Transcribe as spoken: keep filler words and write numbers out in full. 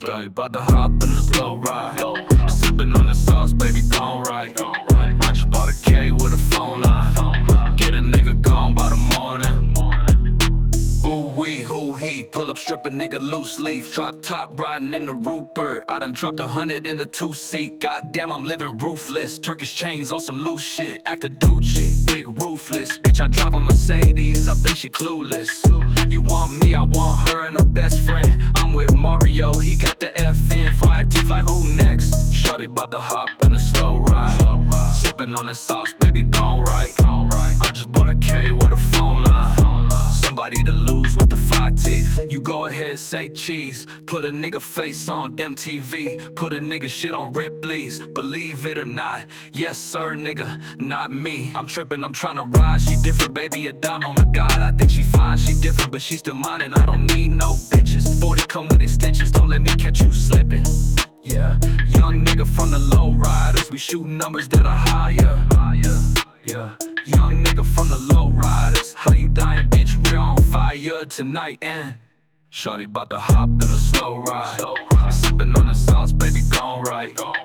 Shawty about to hop in the slow ride. Sippin' on the sauce, baby, gone right. I just bought a K with a phone line. Get a nigga gone by the morning. Ooh wee, who he? Pull up, strip a nigga loose leaf. Drop top, riding in the Rupert. I done dropped a hundred in the two seat. Goddamn, I'm living roofless. Turkish chains on some loose shit. Act a Gucci, big roofless. Bitch, I drive a Mercedes. I think she clueless. You want me, I want her and her best friend. I'm with Mario, he got the F in. Fire teeth like who next? Shawty bout to hop in a slow ride. Sippin' on the sauce, baby, gone right. I just bought a K with a phone line. Somebody to lose with the five teeth. You go ahead, say cheese. Put a nigga face on M T V. Put a nigga shit on Ripley's. Believe it or not, yes sir nigga, not me. I'm trippin', I'm tryna ride. She different, baby, a dime on the god. I think she fine, she different, but she still mine. And I don't need no bitches. forty come with extensions, don't let me catch you slipping. Yeah, young nigga from the low riders. We shoot numbers that are higher. Yeah, young nigga from the low riders. How you dying, bitch? We're on fire tonight. And Shawty bout to hop in a slow ride. Sippin' on the sauce, baby, gone right.